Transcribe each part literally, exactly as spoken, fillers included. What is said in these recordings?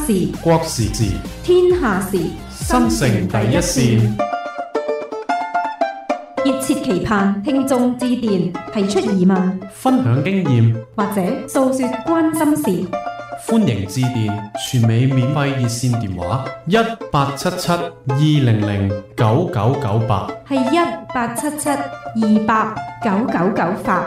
事、 國時事、 天下事， 新城第一線。 熱切期盼聽眾致電提出疑問， 分享經驗， 或者訴說關心事。 歡迎致電全美免費熱線電話一八七七二零零九九九八， 係一八七七二八九九九八。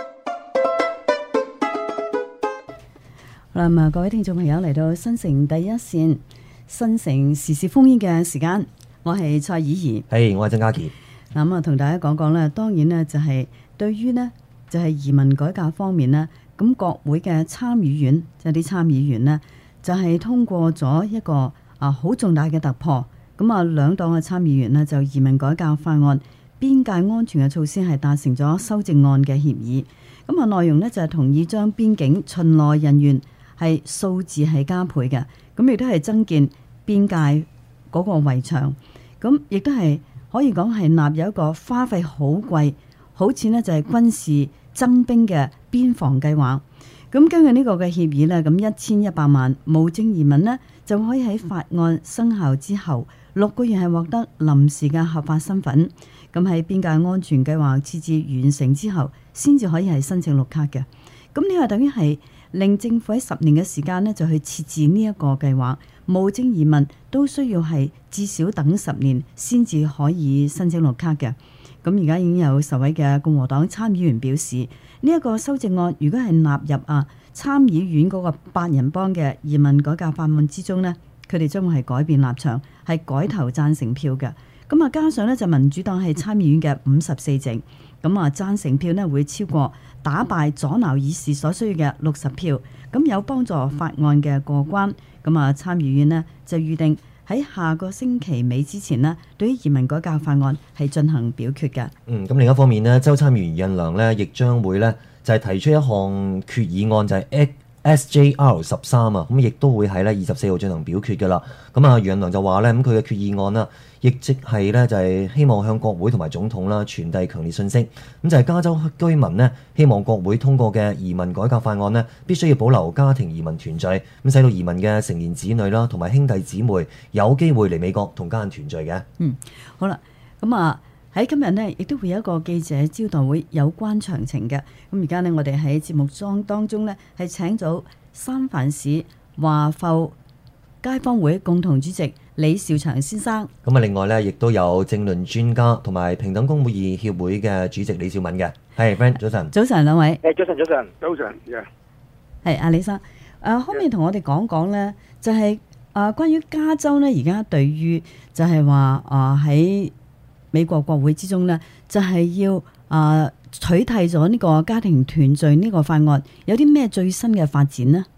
好啦，咁啊，各位聽眾朋友嚟到新城第一線新城時事烽煙嘅時間，我係蔡綺儀， 係、hey, 我係曾嘉琪。 嗱咁啊，同大家講講咧，當然咧就係對於呢，就係移民改革方面呢，咁國會嘅參議院即係啲參議員呢，就係通過咗一個啊好重大嘅突破。咁啊，兩黨嘅參議員呢，就移民改革法案邊界安全嘅措施係達成咗修正案嘅協議。咁啊，內容呢，就係同意將邊境巡邏人員係數字係加倍嘅，咁亦都係增建邊界嗰個圍牆，咁亦都係可以講係納入一個花費好貴，好似呢就係軍事增兵嘅邊防計劃。咁根據呢個嘅協議呢，咁一千一百萬無證移民呢就可以喺法案生效之後六個月係獲得臨時嘅合法身份。咁喺邊界安全計劃設置完成之後，先至可以係申請綠卡嘅。咁呢個等於係令政府喺十年嘅時間呢，就去設置呢一個計劃，無證移民都需要係至少等十年先至可以申請綠卡嘅。咁而家已經有十位嘅共和黨參議員表示，呢、這、一個修正案如果係納入啊參議院嗰個八人幫嘅移民改革法案之中呢，佢哋將會係改變立場，係改投贊成票嘅。咁啊，加上呢，就民主黨係參議院嘅五十四席，咁啊贊成票呢會超過打敗阻撓議事所需要嘅六十票，咁有幫助法案嘅過關。咁啊，參議院呢就預定喺下個星期尾之前呢，對於移民改革法案係進行表決嘅。 嗯，咁另一方面呢，州參議員任良呢亦將會呢就係、是、提出一項決議案，就係、是、S J R 十三啊，咁亦都會喺呢二十四號進行表決㗎啦。咁啊，任良就話呢，咁佢嘅決議案啦，亦即係呢，就係、是、希望向國會同埋總統啦傳遞強烈訊息，咁就係、是、加州居民呢，希望國會通過嘅移民改革法案呢，必須要保留家庭移民團聚，咁使到移民嘅成年子女啦同埋兄弟姊妹有機會嚟美國同家人團聚嘅。 嗯，好啦，咁啊。喺今日呢，亦都會有一個記者招待會有關詳情嘅。咁而家呢，我哋喺節目裝當中呢，係請咗三藩市華埠街坊會共同主席李兆祥先生。 咁啊，另外呢，亦都有政論專家同埋平等公會議協會嘅主席李兆敏嘅。係 friend，早晨。 早晨兩位。 誒，早晨，早晨，早晨。 係阿李生，誒、啊，可唔可以同我哋講講呢？就係、是、誒、啊，關於加州呢，而家對於就係話誒喺美國國會之中呢，就係、是、要啊、呃、取締咗呢個家庭團聚呢個法案，有啲咩最新嘅發展呢？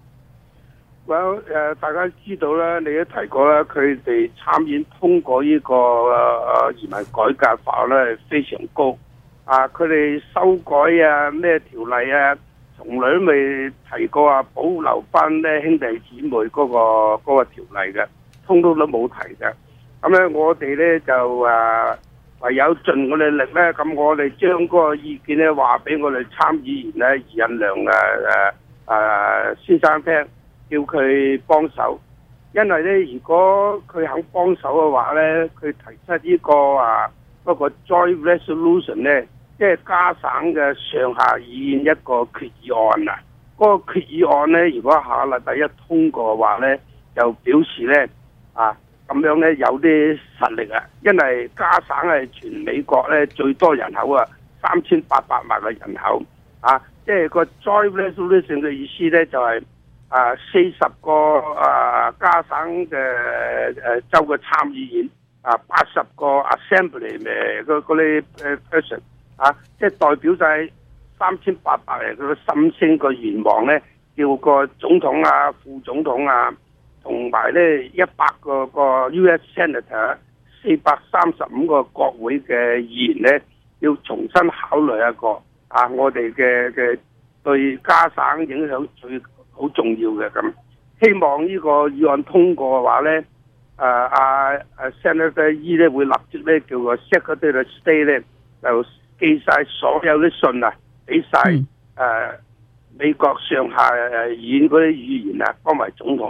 Well 誒，大家知道啦，你都提過啦，佢哋參院通過呢、這個誒、呃、移民改革法案咧係非常高啊！佢哋修改啊咩條例啊，從來都未提過啊保留翻咧兄弟姊妹嗰、那個嗰、那個條例嘅，通通都冇提嘅。咁咧，我哋咧就誒。啊唯有盡我哋力咧，咁我哋將嗰個意見咧話俾我哋參議員咧余任良誒誒誒先生聽，叫佢幫手。因為咧，如果佢肯幫手嘅話咧，佢提出呢、這個啊嗰、那個 joint resolution 咧，即係加省嘅上下議院一個決議案啊。嗰、那個決議案咧，如果下禮拜一通過嘅話咧，就表示咧啊。咁樣咧有啲實力啊，因為加省係全美國咧最多人口啊，三千八百萬嘅人口啊，即係個 joint resolution 嘅意思咧就係啊四十個啊加省嘅誒州嘅參議院啊，八十個 assembly 嘅嗰啲誒 person 啊，即係代表晒三千八百人嗰個心聲個願望咧，叫個總統啊、副總統啊。同埋咧一百個個 U S Senator， 四百三十五個國會嘅議員咧，要重新考慮一個啊，我哋嘅嘅對加省影響最好重要嘅咁。希望呢個議案通過嘅話咧，誒阿誒 Senator E 咧會立即咧叫個 Secretary of State 咧就寄晒所有啲信啊，俾晒誒美國上下誒議院嗰啲議員啊，包埋總統。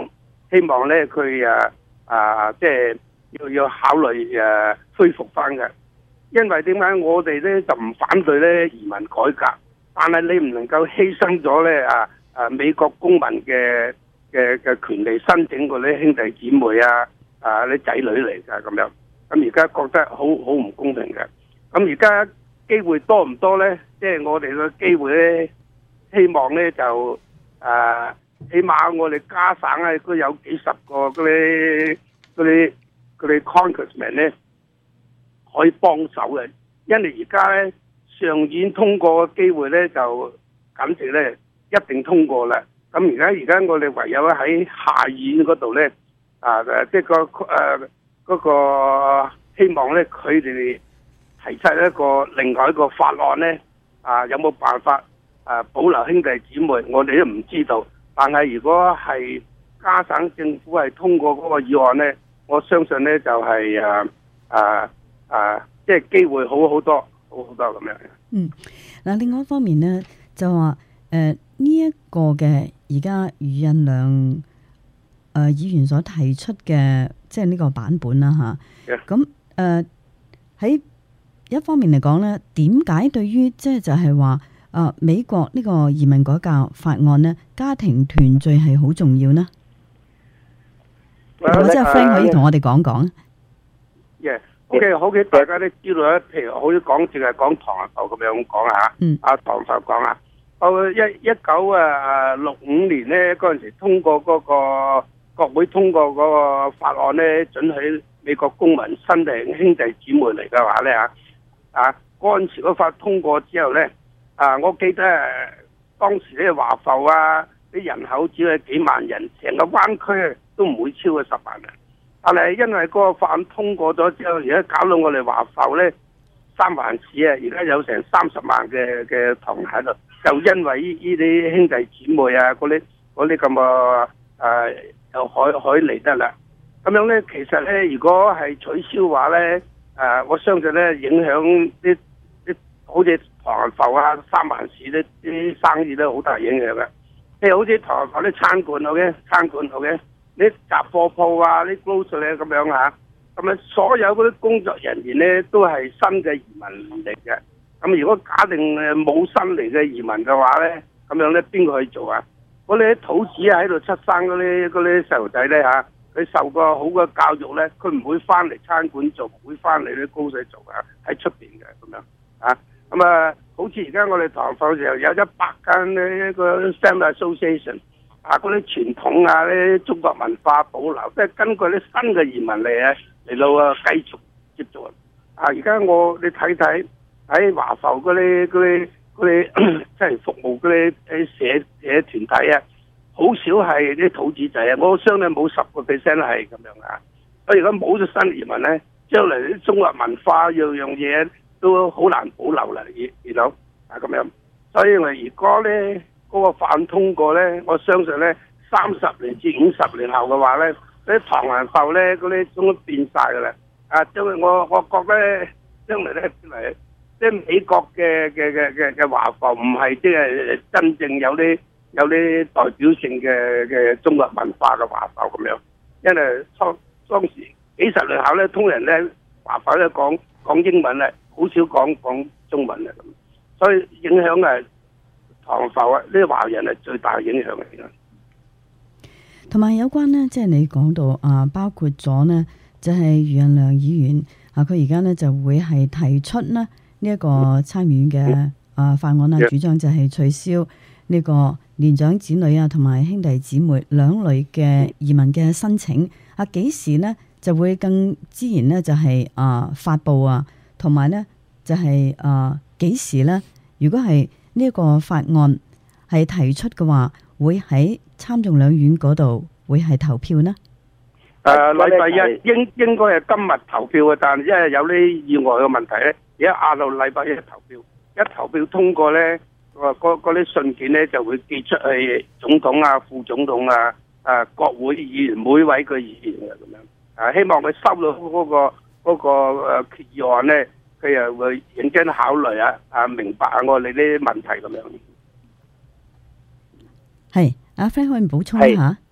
希望咧佢啊啊即係要要考慮誒、啊、恢復翻嘅。因為點解我哋咧就唔反對咧移民改革，但係你唔能夠犧牲咗咧啊啊美國公民嘅嘅嘅權利申請嗰啲兄弟姊妹啊啊啲仔女嚟㗎咁樣。咁而家覺得好好唔公平嘅。咁而家機會多唔多咧？即係我哋嘅機會咧，希望咧就誒，起碼我哋加省咧都有幾十個嗰啲嗰啲嗰啲 congressman 咧可以幫手嘅。因為而家咧上院通過嘅機會咧就簡直咧一定通過啦。咁而家而家我哋唯有喺下院嗰度咧啊誒，即係個誒嗰個希望咧佢哋提出一個另外一個法案咧，啊有冇辦法啊保留兄弟姊妹？我哋都唔知道。但係如果係加省政府係通過嗰個議案咧，我相信咧就係誒誒誒，即係機會好好多，好好多咁樣。 嗯，嗱，另外一方面咧就話誒呢一個嘅而家余印良誒、呃、議員所提出嘅即係呢個版本啦吓，咁誒喺一方面嚟講咧，點解對於即係就係話誒美國呢個移民改革法案呢，家庭團聚係好重要呢？我即係 Frank 可以同我哋講講。 耶，OK， 好嘅，大家都知道咧。譬如好似講，淨係講唐人埠咁樣講下。嗯。阿唐埠講啊，到一一九啊六五年咧嗰陣時通過嗰個國會通過嗰個法案咧，准許美國公民申領兄弟姊妹嚟嘅話咧啊。啊！嗰陣時嗰法通過之後咧，啊，我記得當時咧華埠啊，啲人口只係幾萬人，成個灣區都唔會超過十萬人。但係因為嗰個法案通過咗之後，而家搞到我哋華埠咧三藩市啊，而家有成三十萬嘅嘅唐人喺度，就因為呢呢啲兄弟姊妹啊，嗰啲嗰啲咁啊誒，又可可以嚟得啦。咁樣咧，其實咧，如果係取消嘅話咧，誒、啊，我相信咧，影響啲啲好似唐人埠啊、三藩市啲啲生意都好大影響嘅。譬如好似唐人埠啲餐館好嘅，餐館好嘅，啲雜貨鋪啊、啲 grocery 咧咁樣嚇，咁啊所有嗰啲工作人員咧都係新嘅移民嚟嘅。咁如果假定誒冇新嚟嘅移民嘅話咧，咁樣咧邊個去做啊？我哋啲土子喺度出生嗰啲嗰啲細路仔咧嚇。佢受過好嘅教育咧，佢唔會翻嚟餐館做，唔會翻嚟啲高水做啊，喺出邊嘅咁樣啊。咁啊，好似而家我哋唐埠時候有一百間呢一個 Family Association 啊，嗰啲傳統啊，啲中國文化保留，即係根據啲新嘅移民嚟啊嚟到啊繼續接續啊。而家我你睇睇喺華埠嗰啲嗰啲嗰啲即係服務嗰啲啲社社團體啊。好少係啲土子仔啊！我相信冇十個 percent 係咁樣啊！所以如果冇咗新移民咧，將嚟啲中國文化樣樣嘢都好難保留啦，而而啊咁樣。所以我如果咧嗰個法案通過咧，我相信咧三十年至五十年後嘅話咧，啲唐人埠咧嗰啲都變晒噶啦。啊，因為我我覺得咧，將嚟咧嚟即係美國嘅嘅嘅嘅嘅華埠唔係即係真正有啲。有啲代表性嘅嘅中國文化嘅華埠咁樣，因為當當時幾十年後咧，通人咧華埠咧講講英文咧，好少講講中文啊咁，所以影響係唐埠啊，呢啲華人係最大影響嚟嘅。 同埋有關呢，即係你講到啊，包括咗呢，就係余印良議員啊，佢而家呢就會係提出呢呢一個參議院嘅啊法案啊，主張就係取消呢個年長子女啊，同埋兄弟姊妹兩類嘅移民嘅申請啊，幾時呢就會更自然呢？就係、是、啊發布啊，同埋呢就係、是、啊幾時呢？如果係呢一個法案係提出嘅話，會喺參眾兩院嗰度會係投票呢？ 誒、呃，禮拜一應應該係今日投票嘅，但係因為有啲意外嘅問題咧，而家壓到禮拜一投票，一投票通過咧。嗰啲信件咧就會寄出去總統啊、副總統啊、啊國會議員每位嘅議員嘅咁樣，啊希望佢收到嗰、嗰個嗰、嗰個誒決議案咧，佢又會認真考慮啊，啊明白下我哋啲問題咁樣。 係阿 Frank 可以補充一下？ 誒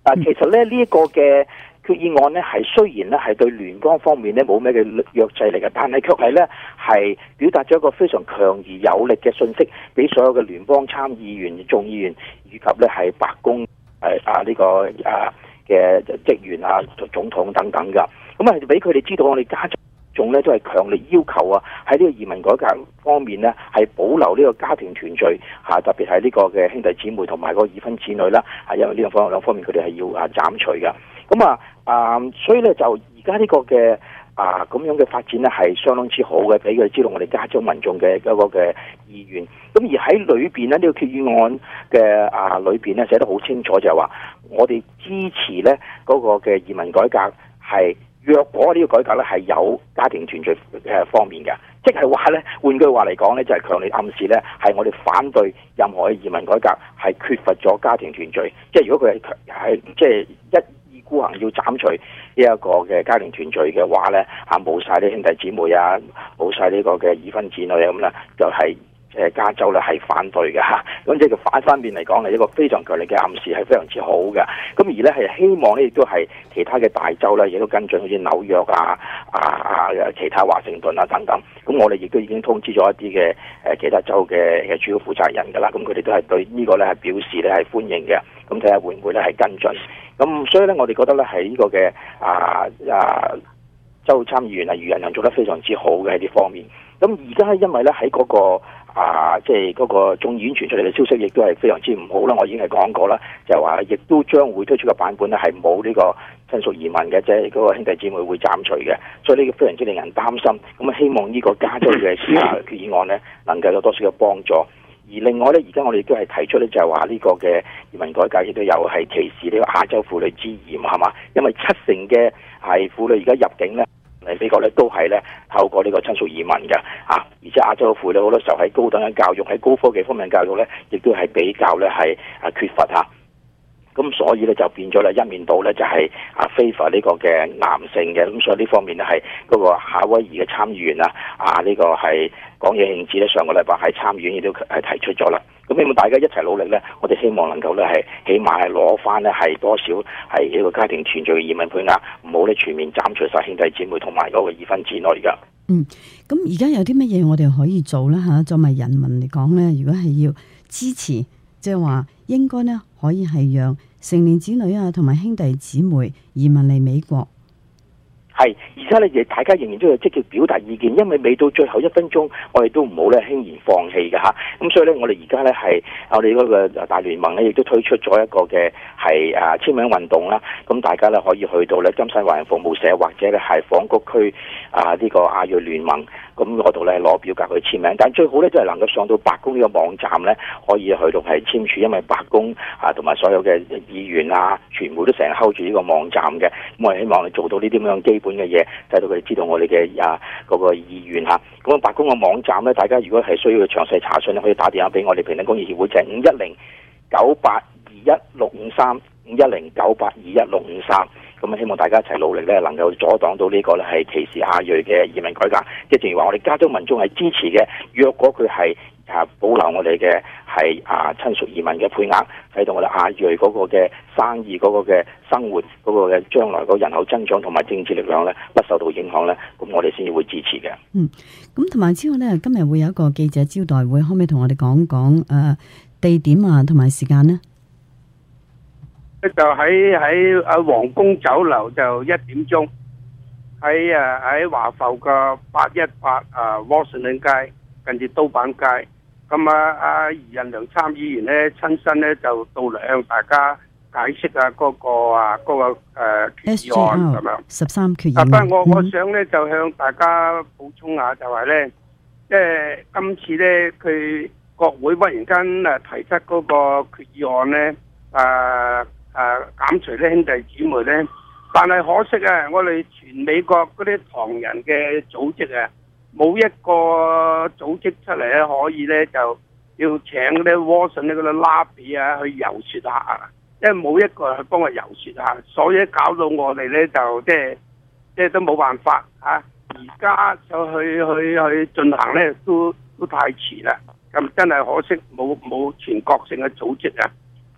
啊，其實咧呢一、這個嘅決議案咧係雖然咧係對聯邦方面咧冇咩嘅約制力嘅，但係卻係咧係表達咗一個非常強而有力嘅信息，俾所有嘅聯邦參議員、眾議員以及咧係白宮誒啊呢、這個啊嘅職員啊、總統等等㗎。咁啊俾佢哋知道我哋加仲咧都係強烈要求啊，喺呢個移民改革方面呢，係保留呢個家庭團聚嚇，特別係呢個嘅兄弟姊妹同埋個已婚子女啦，係因為呢兩方兩方面佢哋係要啊斬除嘅。咁啊啊，所以咧就而家呢個嘅啊咁樣嘅發展呢，係相當之好嘅，俾佢哋知道我哋加州民眾嘅一個嘅意願。咁而喺裏邊呢，呢、呢個決議案嘅啊裏邊呢，寫得好清楚，就係話我哋支持呢嗰個嘅移民改革係。若果呢個改革咧係有家庭團聚誒方面嘅，即係話咧，換句話嚟講咧，就係、是、強烈暗示咧，係我哋反對任何嘅移民改革係缺乏咗家庭團聚。即係如果佢係係即係一意孤行要斬除呢一個嘅家庭團聚嘅話咧，嚇冇晒啲兄弟姊妹啊，冇晒呢個嘅已婚子女啊咁啦，就係、是。誒加州咧係反對嘅嚇，咁即係反方面嚟講係一個非常強烈嘅暗示，係非常之好嘅。咁而咧係希望咧亦都係其他嘅大州咧亦都跟進，好似紐約啊、啊啊其他華盛頓啊等等。咁我哋亦都已經通知咗一啲嘅誒其他州嘅嘅主要負責人㗎啦。咁佢哋都係對呢個咧係表示咧係歡迎嘅。咁睇下會唔會咧係跟進。咁所以咧我哋覺得咧係呢個嘅啊啊州參議員啊余仁良做得非常之好嘅喺呢方面。咁而家因為咧喺嗰個啊，即係嗰個眾議院傳出嚟嘅消息，亦都係非常之唔好啦。我已經係講過啦，就係話亦都將會推出嘅版本咧係冇呢個親屬移民嘅，即係嗰個兄弟姊妹會斬除嘅，所以呢個非常之令人擔心。咁啊，希望呢個加州嘅啊決議案咧能夠有多少嘅幫助。而另外咧，而家我哋都係提出咧，就係話呢個嘅移民改革亦都有係歧視呢個亞洲婦女之嫌，係嘛？因為七成嘅係婦女而家入境咧。嚟美國咧都係咧透過呢個親屬移民嘅啊，而且亞洲婦女好多時候喺高等嘅教育、喺高科技方面嘅教育咧，亦都係比較咧係啊缺乏嚇。咁所以咧就變咗咧一面倒咧就係啊 favor 呢個嘅男性嘅，咁所以呢方面咧係嗰個夏威夷嘅參議員啊啊呢個係講嘢興致咧上個禮拜喺參議院亦都係提出咗啦。咁希望大家一齊努力咧，我哋希望能夠咧係起碼係攞翻咧係多少係呢個家庭團聚嘅移民配額，唔好咧全面斬除晒兄弟姊妹同埋嗰個已婚子女㗎。 嗯，咁而家有啲乜嘢我哋可以做咧嚇？作為人民嚟講咧，如果係要支持，即係話應該咧可以係讓成年子女啊同埋兄弟姊妹移民嚟美國。 係，而家咧亦大家仍然都要積極表達意見，因為未到最後一分鐘，我哋都唔好咧輕言放棄嘅嚇。咁所以咧，我哋而家咧係我哋嗰個大聯盟咧，亦都推出咗一個嘅係啊簽名運動啦。咁大家咧可以去到咧金山華人服務社或者咧係房屋區啊呢個亞裔聯盟咁嗰度咧攞表格去簽名。但最好咧就係能夠上到白宮呢個網站咧，可以去到係簽署，因為白宮啊同埋所有嘅議員啊，傳媒都成日 hold 住呢個網站嘅。咁我哋希望你做到呢啲咁樣基本嘅嘢，使到佢哋知道我哋嘅啊嗰個意願嚇。咁啊白宮嘅網站咧，大家如果係需要詳細查詢咧，可以打電話俾我哋平等公益協會，就係五一零九八二一六五三五一零九八二一六五三。咁啊，希望大家一齊努力咧，能夠阻擋到呢個咧係歧視亞裔嘅移民改革。即係正如話，我哋加州民眾係支持嘅。若果佢係啊保留我哋嘅係啊親屬移民嘅配額，使到我哋亞裔嗰個嘅生意嗰個嘅生活嗰個嘅將來個人口增長同埋政治力量咧不受到影響咧，咁我哋先至會支持嘅。 嗯，咁同埋之後咧，今日會有一個記者招待會，可唔可以同我哋講講誒地點啊同埋時間呢？ 就喺喺啊皇宮酒樓就一點鐘，喺啊喺華埠嘅八一八啊沃士頓街近住刀板街。咁啊啊余仁良參議員咧親身咧就到嚟向大家解釋啊嗰個啊嗰個誒決議案咁樣。 十三決議案。 不過我我想咧就向大家補充下，就係咧，即係今次咧佢國會忽然間誒提出嗰個決議案咧，誒。誒、啊、減除啲兄弟姊妹咧，但係可惜啊！我哋全美國嗰啲唐人嘅組織啊，冇一個組織出嚟咧，可以咧就要請嗰啲沃信呢嗰啲拉比啊去遊説下啊，因為冇一個人去幫佢遊説下，所以搞到我哋咧就即係即係都冇辦法啊！而家就去去去進行咧，都都太遲啦。咁真係可惜，冇冇全國性嘅組織啊！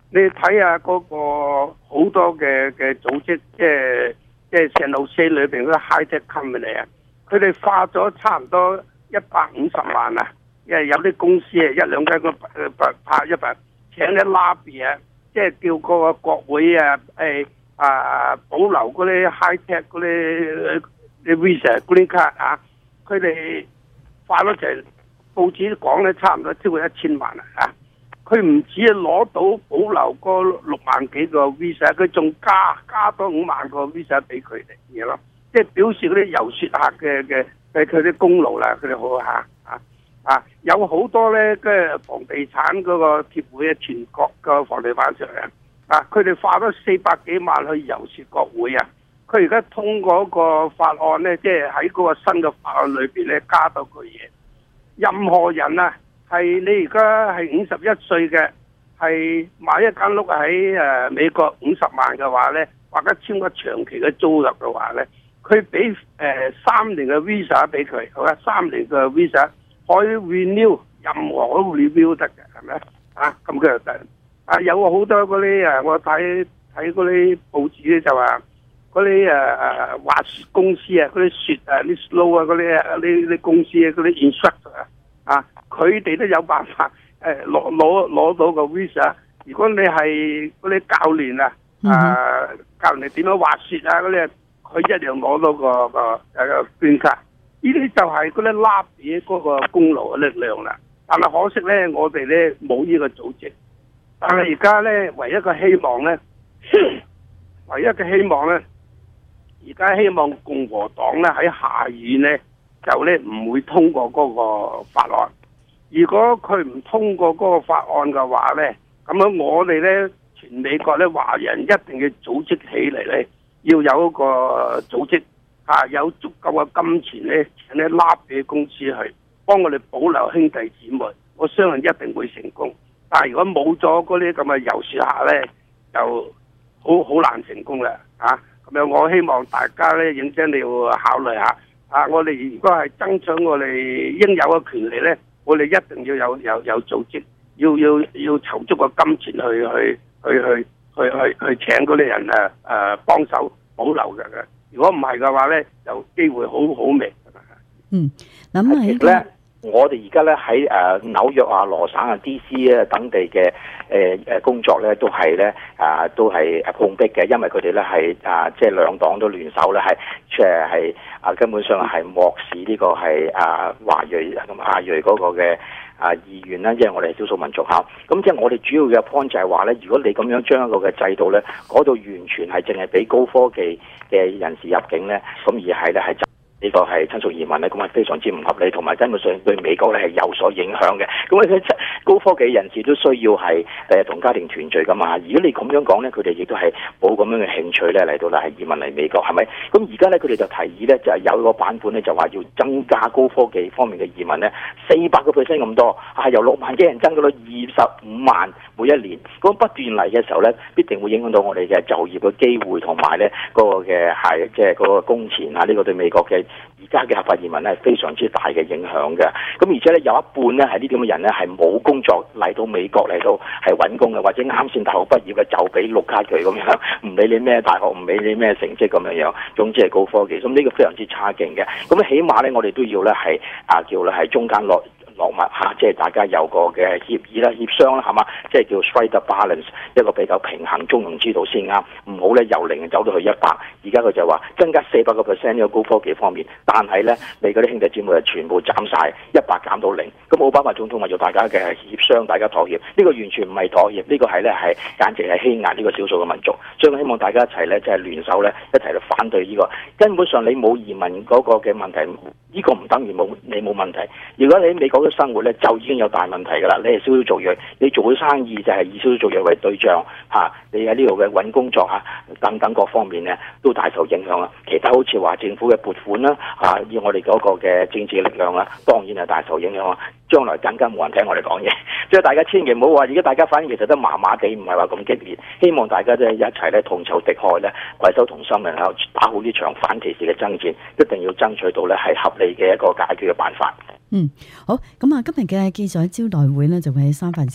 你睇下嗰個好多嘅嘅組織，即係即係聖路西裏邊嗰個 high tech company 啊，佢哋花咗差唔多一百五十萬啊，因為有啲公司啊一兩間個拍一百請啲 lobby 啊，即係叫嗰個國會啊誒啊保留嗰啲 high tech 嗰啲啲 visa green card 啊，佢哋花咗成報紙講咧，差唔多超過一千萬啊！佢唔止攞到保留嗰六萬幾個 visa， 佢仲加加多五萬個 visa 俾佢哋嘅咯，即係表示嗰啲遊説客嘅嘅嘅佢啲功勞啦，佢哋好嚇啊啊！有好多咧，即係房地產嗰個協會啊，全國個房地產商啊，佢哋花咗四百幾萬去遊説國會啊！佢而家通過個法案咧，即係喺嗰個新嘅法案裏邊咧，加多句嘢，任何人啊，係你而家係五十一歲嘅，係買一間屋喺誒美國五十萬嘅話咧，或者簽個長期嘅租約嘅話咧，佢俾誒三年嘅 visa 俾佢，好啊，三年嘅 visa 可以 renew， 任何都 renew 得嘅，係咪啊？咁佢就得啊，有好多嗰啲誒，我睇睇嗰啲報紙咧就話嗰啲誒誒滑雪公司啊，嗰啲雪啊，啲 slow 啊，嗰啲啲啲公司啊，嗰啲 instructor 啊。啊！佢哋都有辦法誒攞攞攞到個 visa。如果你係嗰啲教練啊，啊教人哋點樣滑雪啊嗰啲，佢一樣攞到個個誒捐卡。呢啲就係嗰啲拉比嗰個功勞嘅力量啦。但係可惜咧，我哋咧冇呢個組織。但係而家咧，唯一嘅希望咧，唯一嘅希望咧，而家希望共和黨咧喺下院咧。就咧唔會通過嗰個法案。如果佢唔通過嗰個法案嘅話咧，咁樣我哋咧全美國咧華人一定要組織起嚟咧，要有一個組織啊，有足夠嘅金錢咧，請啲拉比公司去幫我哋保留兄弟姊妹。我相信一定會成功。但係如果冇咗嗰啲咁嘅遊説客咧，就好好難成功啦。啊，咁樣我希望大家咧認真你要考慮下。啊！我哋如果係爭取我哋應有嘅權利咧，我哋一定要有有有組織，要要要籌足個金錢去去去去去去去請嗰啲人誒誒幫手保留嘅嘅。如果唔係嘅話咧，就機會好好微。 嗯，諗起咧，我哋而家咧喺誒紐約啊、羅省啊、D C 啊等地嘅誒誒工作咧，都係咧啊，都係誒碰壁嘅，因為佢哋咧係啊，即係兩黨都聯手咧，係即係係啊，根本上係漠視呢個係啊華裔咁亞裔嗰個嘅啊意願啦，因為我哋係少數民族嚇。咁即係我哋主要嘅 point 就係話咧，如果你咁樣將一個嘅制度咧，嗰度完全係淨係俾高科技嘅人士入境咧，咁而係咧係。呢個係親屬移民咧，咁係非常之唔合理，同埋根本上對美國咧係有所影響嘅。咁咧，高科技人士都需要係誒同家庭團聚噶嘛。如果你咁樣講咧，佢哋亦都係冇咁樣嘅興趣咧嚟到咧係移民嚟美國，係咪？咁而家咧佢哋就提議咧就係有個版本咧就話要增加高科技方面嘅移民咧四百個 percent 咁多，係由六萬幾人增到到二十五萬每一年。咁不斷嚟嘅時候咧，必定會影響到我哋嘅就業嘅機會同埋咧嗰個嘅係即係嗰個工錢啊，呢個對美國嘅而家嘅合法移民咧係非常之大嘅影響嘅，咁而且咧有一半咧係呢啲咁嘅人咧係冇工作嚟到美國嚟到係揾工嘅，或者啱先大學畢業嘅就俾綠卡佢咁樣，唔理你咩大學，唔理你咩成績咁樣樣，總之係高科技，咁呢個非常之差勁嘅，咁起碼咧我哋都要咧係啊叫咧係中間落。落墨嚇，即係大家有個嘅協議啦、協商啦，係嘛？即係叫 strike the balance， 一個比較平衡中庸之道先啱。唔好咧由零走到去一百。而家佢就話增加四百個 percent 呢個高科技方面，但係咧你嗰啲兄弟姊妹係全部斬晒，一百減到零。咁奧巴馬總統話要大家嘅協商，大家妥協。呢個完全唔係妥協，呢個係咧係簡直係欺壓呢個少數嘅民族。所以我希望大家一齊咧即係聯手咧一齊去反對呢個。根本上你冇移民嗰個嘅問題，呢個唔等於冇你冇問題。如果你喺美國嘅生活咧就已經有大問題㗎啦！你係少數族裔，你做嘅生意就係以少數族裔為對象嚇、啊，你喺呢度嘅揾工作嚇、啊、等等各方面咧都大受影響啦。其他好似話政府嘅撥款啦嚇，以、啊、我哋嗰個嘅政治力量啦，當然係大受影響啦。將來更加冇人聽我哋講嘢，即係大家千祈唔好話，而家大家反應其實都麻麻地，唔係話咁激烈。希望大家都一齊咧同仇敵愾咧，攜手同心，然後打好呢場反歧視嘅爭戰，一定要爭取到咧係合理嘅一個解決嘅辦法。 嗯，好，咁啊，今日嘅記者招待會呢，就會喺三藩市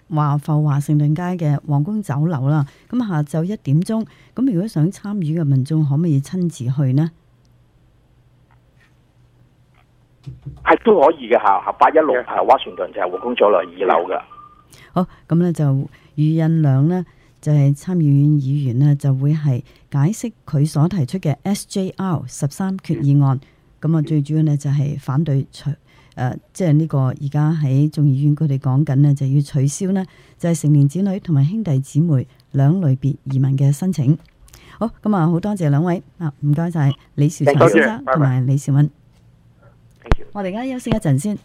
華埠華盛頓街嘅皇宮酒樓啦。咁下晝一點鐘，咁如果想參與嘅民眾可唔可以親自去呢？ 係都可以嘅嚇，八一六係華盛頓就係皇宮酒樓二樓嘅。 好，咁咧就余印良呢，就係、是、參議院議員呢，就會係解釋佢所提出嘅 S J R 十三決議案。咁啊，最主要呢，就係反對取誒，即係呢個而家喺眾議院佢哋講緊呢，就要取消呢，就係成年子女同埋兄弟姊妹兩類別移民嘅申請。好，咁啊，好多謝兩位啊，唔該晒李兆祥先生同埋李兆敏。我哋而家休息一陣先。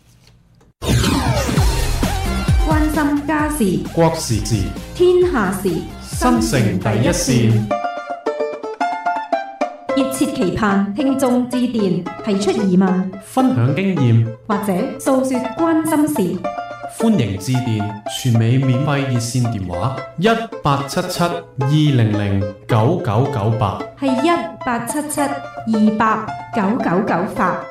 關心家事、 國時事、 天下事， 新城第一線。 熱切期盼聽眾致電提出疑問， 分享經驗， 或者訴說關心事。 歡迎致電全美免費熱線電話一八七七二零零九九九八， 係一八七七二八九九九八。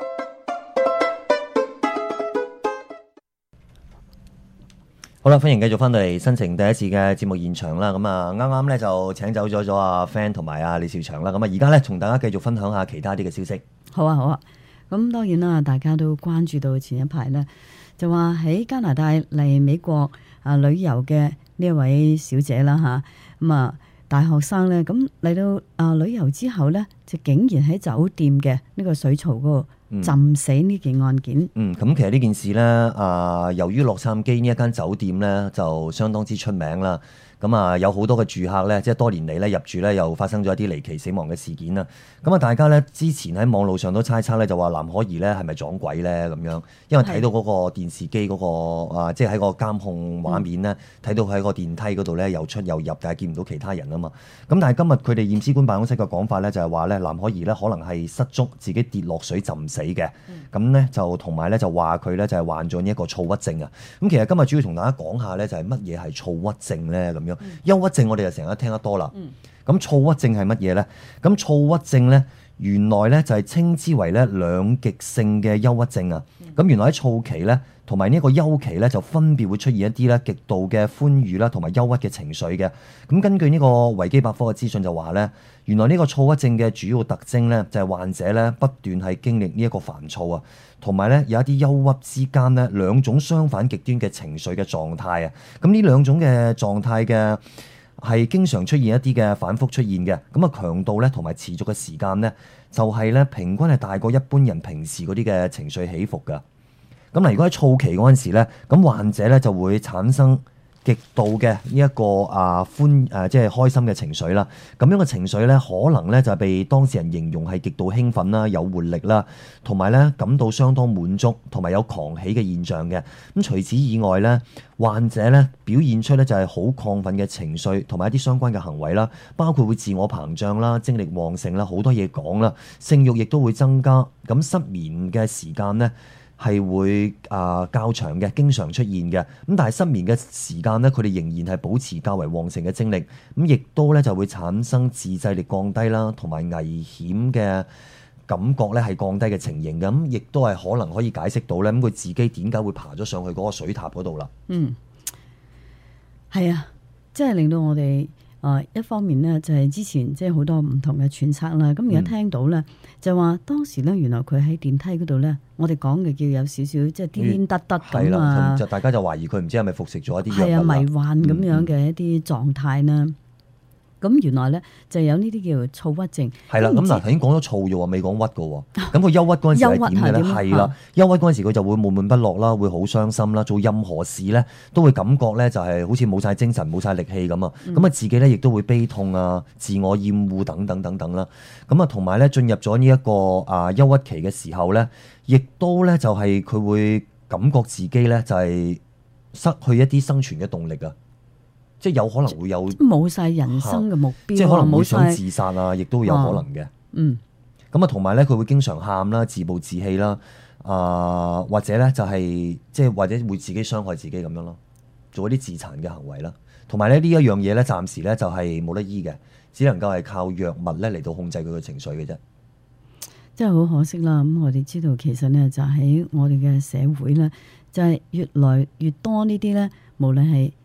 好啦，歡迎繼續翻到嚟新城第一次嘅節目現場啦。咁啊，啱啱咧就請走咗咗阿 Fan 同埋阿李兆祥啦。咁啊，而家咧同大家繼續分享下其他啲嘅消息。 好啊，好啊。咁當然啦，大家都關注到前一排咧，就話喺加拿大嚟美國啊旅遊嘅呢一位小姐啦吓，咁啊大學生咧，咁嚟到啊旅遊之後咧，就竟然喺酒店嘅呢個水槽嗰度浸死呢件案件。 嗯，咁其實呢件事呢，啊、呃，由於洛杉磯呢一間酒店呢，就相當之出名啦。咁啊，有好多嘅住客呢，即係多年嚟呢入住呢，又發生咗一啲離奇死亡嘅事件啦。咁啊，大家呢，之前喺網路上都猜測呢，就話藍可兒呢係咪撞鬼呢？咁樣，因為睇到嗰個電視機嗰、嗰個啊，即係喺個監控畫面呢，睇、嗯、到佢喺個電梯嗰度呢，又出又入，但係見唔到其他人啊嘛。咁但係今日佢哋驗屍官辦公室嘅講法呢，就係話呢，藍可兒呢可能係失足自己跌落水浸死嘅。咁、嗯、呢，就同埋呢，就話佢呢就係患咗呢一個躁鬱症啊。咁其實今日主要同大家講下呢，就係乜嘢係躁鬱症呢？咁樣。嗯、憂鬱症我哋就成日聽得多啦，咁躁鬱症係乜嘢呢？咁躁鬱症呢，原來呢就係稱之為咧兩極性嘅憂鬱症啊。咁、嗯、原來喺躁期呢，同埋呢個憂期呢，就分別會出現一啲咧極度嘅歡愉啦，同埋憂鬱嘅情緒嘅。咁根據呢個維基百科嘅資訊就話呢，原來呢個躁鬱症嘅主要特徵呢，就係患者呢不斷係經歷呢一個煩躁啊，同埋呢有一啲憂鬱之間呢兩種相反極端嘅情緒嘅狀態啊。咁呢兩種嘅狀態嘅係經常出現一啲嘅反覆出現嘅。咁啊強度呢同埋持續嘅時間呢，就係呢平均係大過一般人平時嗰啲嘅情緒起伏㗎。咁嗱，如果喺躁期嗰陣時咧，咁患者咧就會產生極度嘅呢一個啊歡誒、啊，即係開心嘅情緒啦。咁樣嘅情緒咧，可能咧就係被當事人形容係極度興奮啦、有活力啦，同埋咧感到相當滿足，同埋有狂喜嘅現象嘅。咁除此以外咧，患者咧表現出咧就係好亢奮嘅情緒，同埋一啲相關嘅行為啦，包括會自我膨脹啦、精力旺盛啦、好多嘢講啦、性慾亦都會增加。咁失眠嘅時間咧，係會啊、呃、較長嘅，經常出現嘅。咁但係失眠嘅時間呢，佢哋仍然係保持較為旺盛嘅精力。咁亦都咧就會產生自制力降低啦，同埋危險嘅感覺咧係降低嘅情形。咁亦都係可能可以解釋到咧，咁佢自己點解會爬咗上去嗰個水塔嗰度啦？ 嗯，係啊，即係令到我哋。啊，一方面呢，就係、是、之前即係好多唔同嘅揣測啦，咁而家聽到咧、嗯、就話當時咧原來佢喺電梯嗰度咧，我哋講嘅叫有少少即係顛顛得得咁啊， 就大家就懷疑佢唔知係咪服食咗一啲藥物， 係啊，迷幻咁樣嘅一啲狀態啦。嗯咁原來咧就有呢啲叫躁鬱症。 係啦，咁嗱頭先講咗躁嘅喎，未講鬱嘅喎。咁佢憂鬱嗰陣時係點嘅咧？係啦，憂鬱嗰陣時佢就會悶悶不樂啦，會好傷心啦，做任何事咧都會感覺咧就係好似冇晒精神、冇晒力氣咁啊。咁啊、嗯、自己咧亦都會悲痛啊、自我厭惡等等等等啦。咁啊同埋咧進入咗呢一個啊憂鬱期嘅時候咧，亦都咧就係佢會感覺自己咧就係失去一啲生存嘅動力啊。即係有可能會有冇晒人生嘅目標， 即係可能會想自殺啊，亦都有可能嘅、啊。嗯，咁啊，同埋咧，佢會經常喊啦、自暴自棄啦，啊、呃，或者咧就係即係或者會自己傷害自己咁樣咯，做一啲自殘嘅行為啦。同埋咧呢一樣嘢咧，暫時咧就係冇得醫嘅，只能夠係靠藥物咧嚟到控制佢嘅情緒嘅啫。 真係好可惜啦！咁我哋知道其實咧就喺我哋嘅社會咧，就係越來越多呢啲咧，無論係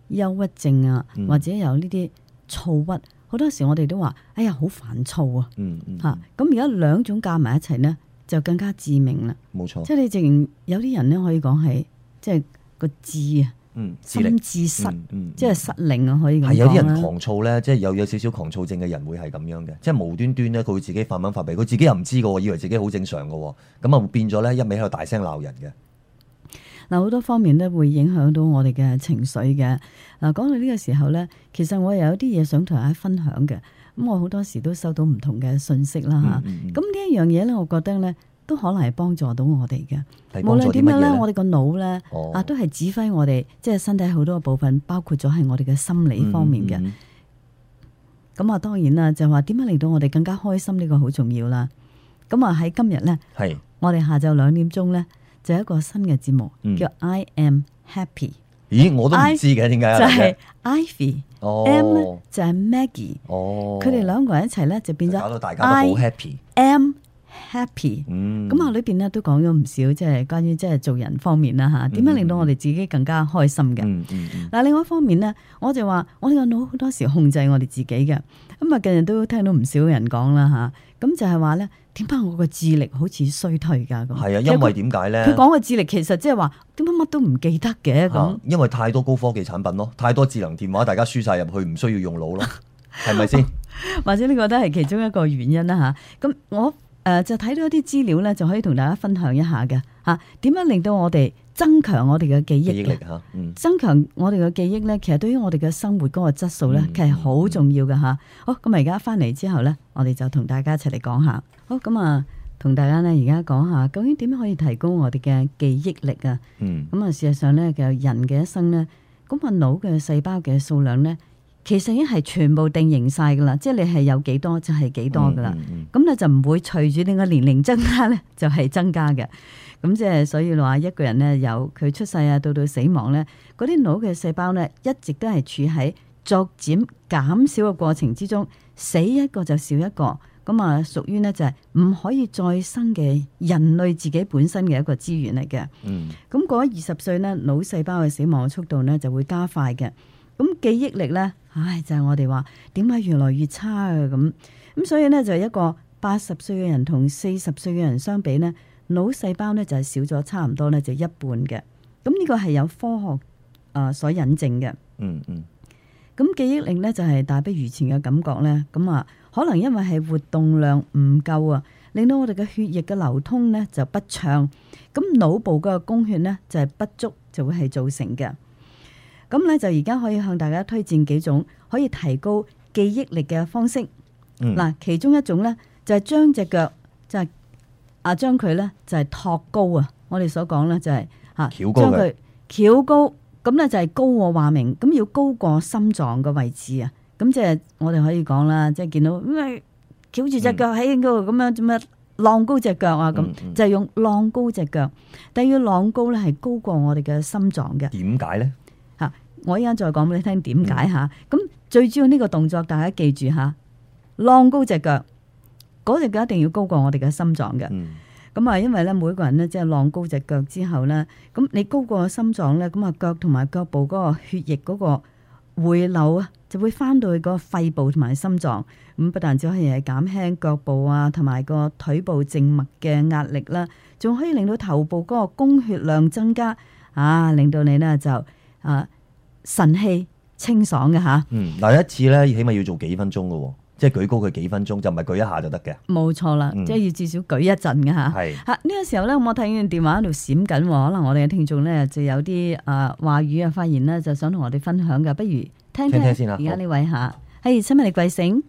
憂鬱症啊， 嗯、 或者有呢啲躁鬱，好多時我哋都話：哎呀，好煩躁啊！ 嗯嗯嚇，咁而家兩種加埋一齊呢，就更加致命啦。 冇錯， 即係你淨有啲人咧可以講係即係個智啊， 嗯， 心智失， 嗯嗯、 即係失靈啊，可以咁講啦。 係有啲人狂躁咧，即係有有少少狂躁症嘅人會係咁樣嘅，即係無端端咧佢會自己發蚊發鼻，佢自己又唔知嘅喎，以為自己好正常嘅喎，咁啊變咗咧一味喺度大聲鬧人嘅。 嗱，好多方面咧會影響到我哋嘅情緒嘅。嗱，講到呢個時候咧，其實我又有啲嘢想同大家分享嘅。咁我好多時都收到唔同嘅信息啦嚇。咁、嗯嗯、呢一樣嘢咧，我覺得咧都可能係幫助到我哋嘅。無論點樣咧，我哋個腦咧、哦、啊都係指揮我哋，即係身體好多個部分，包括咗係我哋嘅心理方面嘅。咁、嗯嗯、啊，當然啦，就話點樣令到我哋更加開心呢、呢個好重要啦。咁啊喺今日咧， 係我哋下晝兩點鐘咧。就係一個新嘅節目， 嗯、 叫 I Am Happy。 咦，我都唔知嘅，點解就係 Ivy，M、 哦、 咧就係 Maggie。 哦， 佢哋兩個人一齊咧就變咗， 搞到大家都好 happy。 I am Happy。 嗯， 咁啊裏邊咧都講咗唔少，即係關於即係做人方面啦嚇，點樣令到我哋自己更加開心嘅。 嗯嗯嗯。 嗱，另外一方面咧，我就話我哋個腦好多時控制我哋自己嘅。咁啊，近日都聽到唔少人講啦嚇，咁就係話咧。點解我個智力好似衰退㗎？咁係啊，因為點解咧？ 佢講嘅智力其實即係話點解乜都唔記得嘅咁、啊。 因為太多高科技產品咯，太多智能電話，大家輸晒入去，唔需要用腦咯，係咪先？ 或者呢個都係其中一個原因啦嚇。咁我誒、呃、就睇到一啲資料咧，就可以同大家分享一下嘅嚇。點、啊、樣令到我哋增強我哋嘅記憶嘅？記憶力嚇，嗯、增強我哋嘅記憶咧，其實對於我哋嘅生活嗰個質素咧，嗯、其實好重要嘅嚇。好，咁啊而家翻嚟之後咧，我哋就同大家一齊嚟講下。好，咁啊，同大家咧而家講下，究竟點樣可以提高我哋嘅記憶力啊？嗯，咁啊，事實上咧，嘅人嘅一生咧，咁個腦嘅細胞嘅數量咧，其實已經係全部定型晒噶啦，即係你係有幾多就係幾多噶啦。咁咧、嗯嗯、就唔會隨住你個年齡增加咧，就係增加嘅。咁即係所以話一個人咧，由佢出世啊到到死亡咧，嗰啲腦嘅細胞咧，一直都係處喺逐漸減少嘅過程之中，死一個就少一個。咁啊，屬於呢就係唔可以再生嘅人類自己本身嘅一個資源嚟嘅。嗯。咁過咗二十歲呢，腦細胞嘅死亡嘅速度呢就會加快嘅。咁記憶力呢，唉，就係我哋話點解越來越差啊咁。咁所以呢，就係一個八十歲嘅人同四十歲嘅人相比呢，腦細胞呢就係少咗差唔多呢就一半嘅。咁呢個係有科學啊所引證嘅。嗯嗯。咁記憶力呢，就係大不如前嘅感覺呢。咁啊。可能因為係活動量唔夠啊，令到我哋嘅血液嘅流通呢就不暢，咁腦部嘅供血呢就係不足，就會係造成嘅。咁咧就而家可以向大家推薦幾種可以提高記憶力嘅方式。嗱、嗯，其中一種呢就係將隻腳就係啊將佢呢就係托高啊，我哋所講呢就係嚇將佢翹高，咁呢就係高過話明，咁要高過心臟嘅位置啊。咁即係我哋可以講啦，即係見到咁啊，翹住隻腳喺嗰度咁樣做咩？晾高隻腳啊，咁、嗯嗯、就係用晾高隻腳。但係要晾高咧，係高過我哋嘅心臟嘅。點解咧？嚇！我依家再講俾你聽點解嚇。咁、嗯、最主要呢個動作，大家記住嚇，晾高隻腳，嗰隻腳一定要高過我哋嘅心臟嘅。咁啊、嗯，因為咧每個人咧即係晾高隻腳之後咧，咁你高過心臟咧，咁啊腳同埋腳部嗰個血液嗰個回流啊，就會翻到去個肺部同埋心臟，咁不但只可以係減輕腳部啊同埋個腿部靜脈嘅壓力啦，仲可以令到頭部嗰個供血量增加，啊，令到你呢就啊神氣清爽嘅吓。嗯， 嗱一次咧起碼要做幾分鐘嘅，即係舉高佢幾分鐘，就唔係舉一下就得嘅。冇錯啦，嗯、即係要至少舉一陣嘅吓。係吓呢個時候咧，我睇見電話喺度閃緊，可能我哋嘅聽眾咧就有啲啊話語啊發言咧，就想同我哋分享嘅，不如聽聽，聽聽先啦。而家呢位吓，係親密貴姓？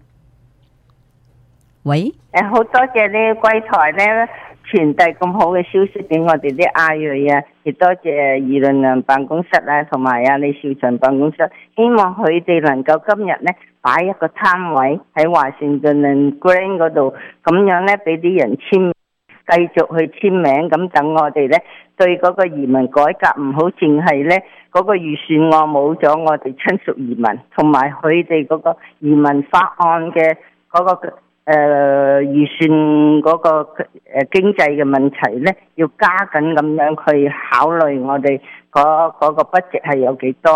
喂， 誒，好多謝呢貴台咧傳遞咁好嘅消息俾我哋啲亞裔啊，亦多謝議論人辦公室啊，同埋啊李兆祥辦公室，希望佢哋能夠今日咧擺一個攤位喺華盛頓 Green 嗰度，咁樣咧俾啲人簽名，繼續去簽名，咁等我哋咧對嗰個移民改革唔好淨係咧嗰個預算案冇咗我哋親屬移民，同埋佢哋嗰個移民法案嘅嗰個。誒、呃、預算嗰個誒經濟嘅問題咧，要加緊咁樣去考慮我哋嗰嗰個 budget 係有幾多，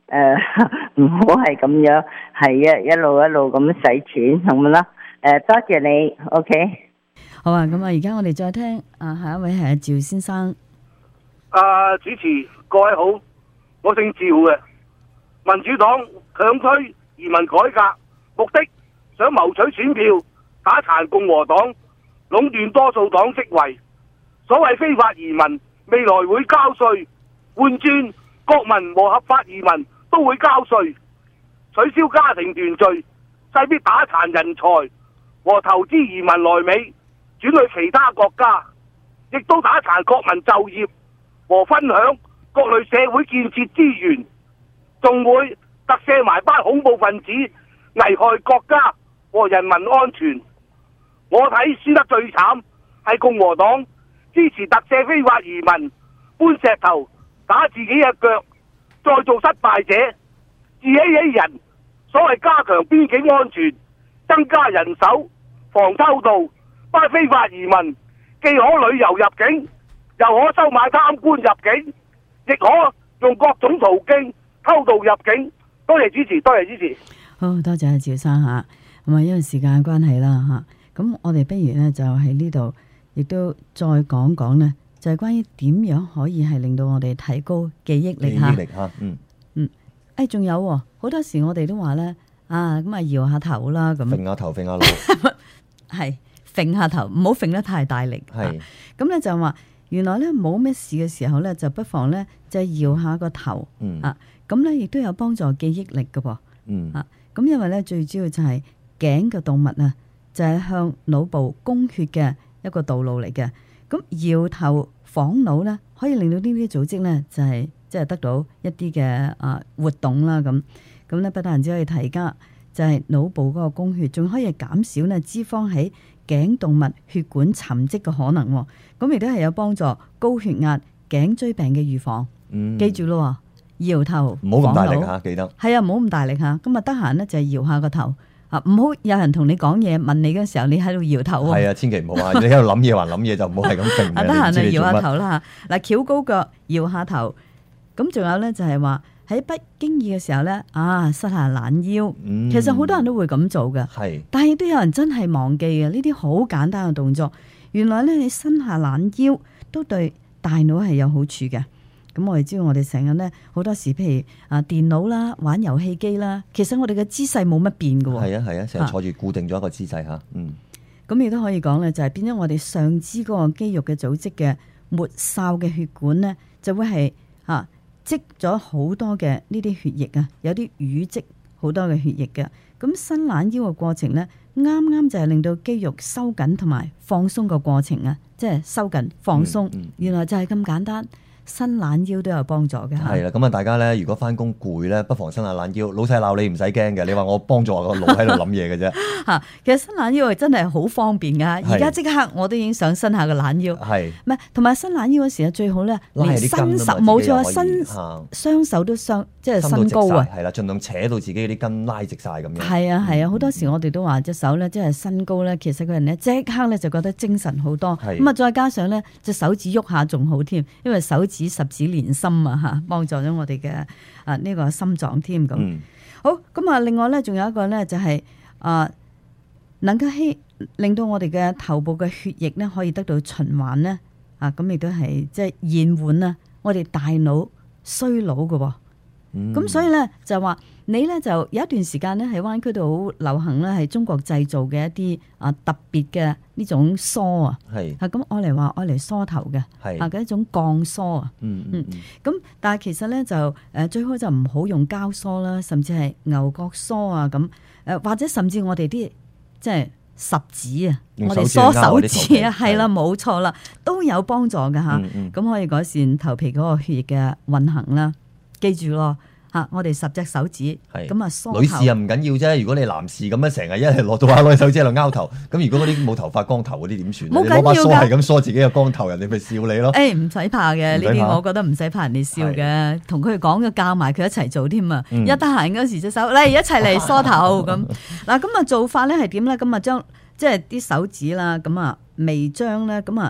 誒唔好係咁樣，係一一路一路咁使錢咁啦。誒，多謝你 ，OK。 好啊，咁啊，而家我哋再聽啊，下一位係阿趙先生。 啊，主持各位好，我姓趙嘅，民主黨強推移民改革，目的想謀取選票，打殘共和黨，壟斷多數黨職位。所謂非法移民，未來會交稅，換轉國民和合法移民都會交稅，取消家庭團聚，勢必打殘人才和投資移民來美，轉去其他國家，亦都打殘國民就業和分享各類社會建設資源，仲會特赦埋班恐怖分子，危害國家和人民安全。我睇輸得最慘係共和黨支持特赦非法移民，搬石頭打自己嘅腳，再做失敗者，自欺欺人。所謂加強邊境安全，增加人手，防偷渡，班非法移民既可旅遊入境，又可收買貪官入境，亦可用各種途徑偷渡入境。多謝支持，多謝支持。 好多謝阿趙生嚇，咁啊因為時間關係啦嚇，咁我哋不如咧就喺呢度亦都再講講咧，就係關於點樣可以係令到我哋提高記憶力嚇。 記憶力嚇，嗯嗯，誒仲有喎，好多時我哋都話咧啊，咁啊搖下頭啦咁， 揈下頭揈下腦， 係揈下頭，唔好揈得太大力。 係咁咧就話原來咧冇咩事嘅時候咧，就不妨咧就搖下個頭， 嗯啊，咁咧亦都有幫助記憶力嘅噃。 嗯啊，咁因為咧最主要就係頸嘅動物啊，就係向腦部供血嘅一個道路嚟嘅。咁搖頭晃腦咧，可以令到呢啲組織咧就係即係得到一啲嘅啊活動啦。咁咁咧不但只可以提加就係腦部嗰個供血，仲可以減少咧脂肪喺頸動脈血管沉積嘅可能。咁亦都係有幫助高血壓、頸椎病嘅預防。 嗯， 記住咯，搖頭唔好咁大力晃腦嚇，記得係啊，唔好咁大力嚇。咁啊，得閒咧就係搖下個頭啊，唔好有人同你講嘢問你嘅時候，你喺度搖頭喎。 係啊，千祈唔好啊！你喺度諗嘢還諗嘢就唔好係咁揈啊， 嘅。 得閒就搖下你唔知你做乜頭啦嚇。嗱，翹高腳，搖下頭。咁仲有咧就係話喺不經意嘅時候咧，啊，伸下懶腰。 嗯其實好多人都會咁做嘅， 係但係亦都有人真係忘記嘅。呢啲好簡單嘅動作，原來咧你伸下懶腰都對大腦係有好處嘅。咁我哋知道我哋成日咧好多時，譬如啊電腦啦、玩遊戲機啦，其實我哋嘅姿勢冇乜變嘅喎。 係啊係啊，成日坐住固定咗一個姿勢嚇，嗯。 咁亦都可以講咧，就係變咗我哋上肢嗰個肌肉嘅組織嘅末梢嘅血管咧，就會係啊積咗好多嘅呢啲血液啊，有啲淤積好多嘅血液嘅。咁伸懶腰嘅過程咧，啱啱就係令到肌肉收緊同埋放鬆嘅過程啊，即係收緊放鬆。 嗯嗯、 原來就係咁簡單。伸懶腰都有幫助嘅。 係啦，咁啊大家咧，如果翻工攰咧，不妨伸下懶腰。老細鬧你唔使驚嘅，你話我幫助我個腦喺度諗嘢嘅啫。 嚇，其實伸懶腰係真係好方便噶。而家即刻我都已經想伸下個懶腰。係，唔係同埋伸懶腰嗰時啊，最好咧連伸手冇錯，伸雙手都雙即係伸高啊。 係啦，盡量扯到自己啲筋拉直晒咁樣。 係啊係啊，好多時我哋都話隻手咧，即係伸高咧，其實個人咧即刻咧就覺得精神好多。咁啊，再加上咧隻手指喐下仲好添，因為手指十指連心啊嚇，幫助咗我哋嘅啊呢個心臟添咁。嗯、好咁啊，另外咧仲有一個咧就係、是、啊能夠希令到我哋嘅頭部嘅血液咧可以得到循環咧啊，咁亦都係即係延緩啊我哋大腦衰老嘅喎。咁、嗯、所以咧就話你咧就有一段時間咧喺灣區度好流行咧係中國製造嘅一啲啊特別嘅呢種梳啊，係啊咁愛嚟話愛嚟梳頭嘅，係啊嘅一種鋼梳啊，嗯嗯咁、嗯、但係其實咧就誒最好就唔好用膠梳啦，甚至係牛角梳啊咁誒，或者甚至我哋啲即係十指啊，我哋梳手指啊，係啦冇錯啦，都有幫助嘅嚇，咁、嗯嗯、可以改善頭皮嗰個血液嘅運行啦。記住咯嚇，我哋十隻手指咁啊梳頭。女士又唔緊要啫，如果你男士咁樣成日一係落到下攞手指喺度拗頭，咁如果嗰啲冇頭髮光頭嗰啲點算？冇緊要㗎，你攞把梳係咁梳自己嘅光頭，人哋咪笑你咯。誒唔使怕嘅，呢啲我覺得唔使怕人哋笑嘅，同佢講嘅教埋佢一齊做添啊！嗯、一得閒嗰時隻手嚟一齊嚟梳頭咁。嗱咁啊做法咧係點咧？咁啊將即係啲手指啦，咁啊微張咧，咁啊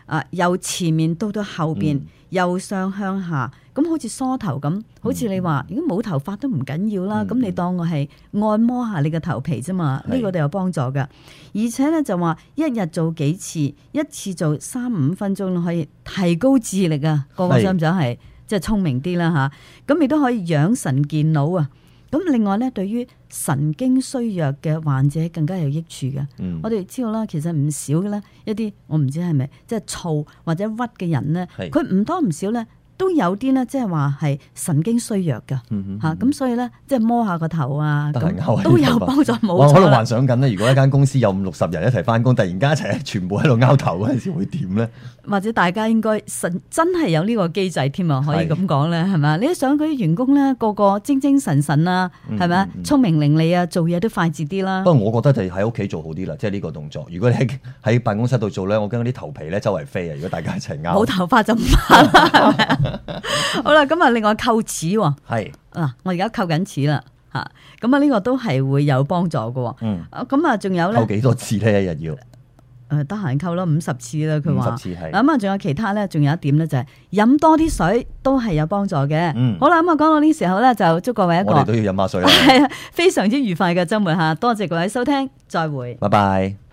啊由前面到到後邊， 嗯、 由上向下，咁好似梳頭咁，好似你話如果冇頭髮都唔緊要啦，咁、嗯、你當我係按摩下你嘅頭皮啫嘛，呢、嗯、個都有幫助㗎。而且咧就話一日做幾次，一次做三五分鐘可以提高智力啊！個個想唔想係即係聰明啲啦吓，咁亦都可以養神健腦啊！咁另外咧，對於神經衰弱嘅患者更加有益處嘅。嗯、我哋知道啦，其實唔少嘅咧，一啲我唔知係咪即係躁或者鬱嘅人咧，佢唔是多唔少咧都有啲咧，即係話係神經衰弱㗎嚇。咁、嗯嗯啊、所以咧，即係摸下個頭啊，咁都有幫助冇錯。 我喺度幻想緊咧，如果一間公司有五六十人一齊翻工，突然間一齊全部喺度拗頭嗰陣時，會點咧？或者大家應該神真係有呢個機制添啊，可以咁講咧，係咪？你都想佢啲員工咧個個精精神神啊，係咪啊？聰明伶俐啊，做嘢都快捷啲啦。不過我覺得就喺屋企做好啲啦，即係呢個動作。如果你喺喺辦公室度做咧，我驚嗰啲頭皮咧周圍飛啊！如果大家一齊拗，冇頭髮就唔怕啦，係咪啊？好啦，咁啊，另外扣齒喎，係嗱，我而家扣緊齒啦，嚇，咁啊呢個都係會有幫助嘅。嗯，咁啊仲有咧，扣幾多次咧？一日要？誒得閒扣咯，五十次啦，佢話。五十次係。咁啊，仲有其他咧，仲有一點咧，就係飲多啲水都係有幫助嘅。嗯。好啦，咁啊講到呢時候咧，就祝各位一個我哋都要飲下水啦。係啊，非常之愉快嘅週末嚇，多謝各位收聽，再會。拜拜。